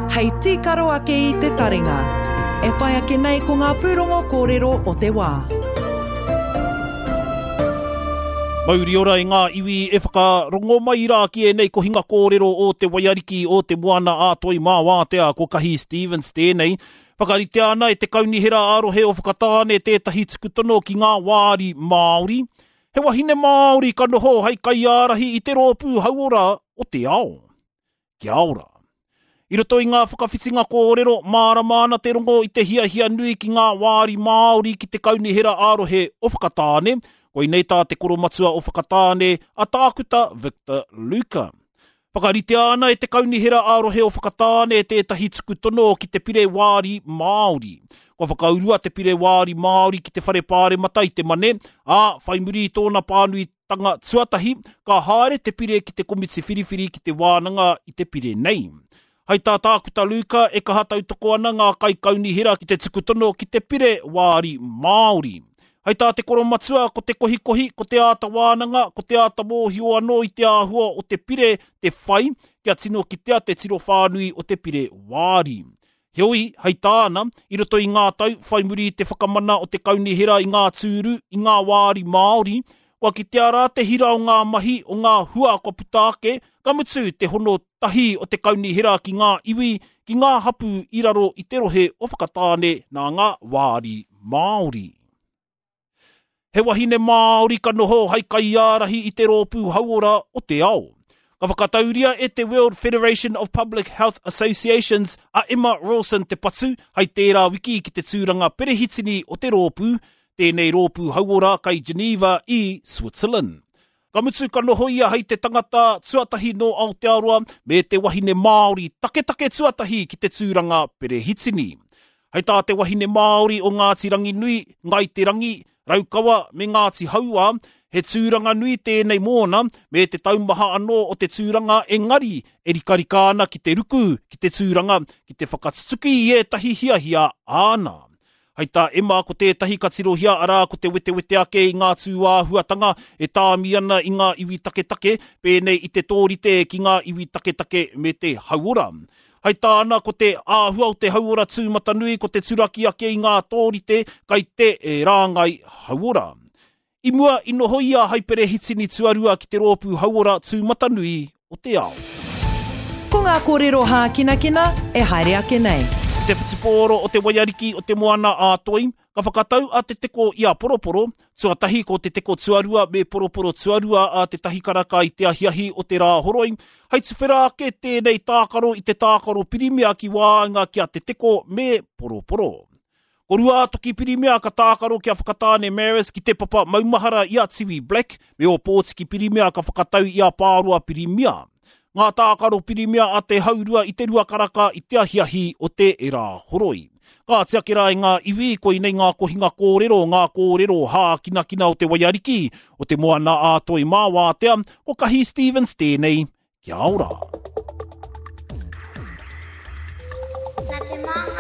Hei tīkaro ake i te taringa. E whai ake nei ko ngā pūrongo kōrero o te wā. Mauri ora i ngā iwi e whakarongo mai rā ki e nei ko hinga kōrero o te waiariki o te moana ātoi mā wātea ko Kahi Stevens tēnei. Whakarite ana e te kaunihera arohe o whakatāne tētahi tukutono ki ngā wāri Māori. He wahine Māori ka noho hei kaiārahi i te rōpū hauora o te ao. Kia ora. I roto i ngā whakawhitinga kōrero, māramana te rongo i te hiahia nui ki ngā wāri Māori ki te kaunihera arohe o whakatāne. Koi nei tā te koromatua o whakatāne a tākuta Victor Luka. Whakarite ana e te kaunihera arohe o whakatāne tētahi tukutono ki te pire wāri Māori. Ko whakaurua te pire wāri Māori ki te whare pāre mata i te mane, whai muri tōna pānui tanga tuatahi, ka haere te pire ki te komiti whiriwhiri ki te wānanga i te pire nei. Hei tā tākuta Luka e ka hatau toko ana ngā kai kaunihera ki te tukutono ki te pire wāri Māori. Hei tā te koromatua ko te kohikohi, ko te āta wānanga, ko te āta mōhio anō i te āhua o te pire te whai, kia tino ki te tiro whānui o te pire wāri. Heoi, hei tāna, i roto i ngā tau, whai muri te whakamana o te kaunihera i ngā tūru, i ngā wāri Māori, kua ki te ara te hira o ngā mahi o ngā hua ko putaake, ka mutu te hono tahi o te kaunihera ki ngā iwi, ki ngā hapu i raro i te rohe o whakatāne nā ngā wāri Māori. He wahine Māori ka noho hei kaiārahi i te rōpū hauora o te ao. Ka whakatauria e te World Federation of Public Health Associations a Emma Rawson te patu hei tērā wiki ki te tūranga perehitini o te rōpū, tēnei rōpū hauora kai Geneva i Switzerland. Ka mutu ka noho ia hei te tangata tuatahi no Aotearoa me te wahine Māori take tuatahi ki te tūranga perehitini. Hei tā te wahine Māori o Ngāti Rangi Nui, Ngai te Rangi, Raukawa me Ngāti Haua, he tūranga nui tēnei mōna me te taumaha anō o te tūranga engari e rikarikāna ki te ruku, ki te tūranga, ki te whakatutuki i e tahi hiahia āna. Hei tā Emma ko tētahi ka tirohia arā ko te wete ake i ngā tūāhuatanga e tāmi ana i ngā iwi take, pēnei i te tōrite ki ngā iwi take me te hauora. Hei tāna ko te āhua o te hauora tūmata nui ko te turaki ake i ngā tōrite kai te rāngai hauora. I mua i noho ia hei perehitini tuarua ki te rōpū hauora tūmata nui o te ao. Ko ngā kōrero hākinakina e haere ake nei. Te whutupōro o te waiariki o te moana ātoi, ka whakatau a te teko ia poroporo, tuatahi ko te teko tuarua me poroporo tuarua a te tahi karaka i te ahiahi o te rā horoi. Hei tuwhera ake tēnei tākaro i te tākaro pirimia ki wāinga kia te teko me poroporo. Ko rua toki pirimia ka tākaro kia whakatāne Maris ki te papa maumahara i a Tiwi Black, me o pōtiki pirimia ka whakatau i a pārua pirimia. Ngā tākaro pirimia a te haurua i te rua karaka i te ahiahi o te era horoi. Ka tiakera i ngā iwi koi nei ngā kohinga kōrero hākinakina o te waiariki, o te moana ātoi mā wātea, ko Kahi Stevens tēnei, kia ora.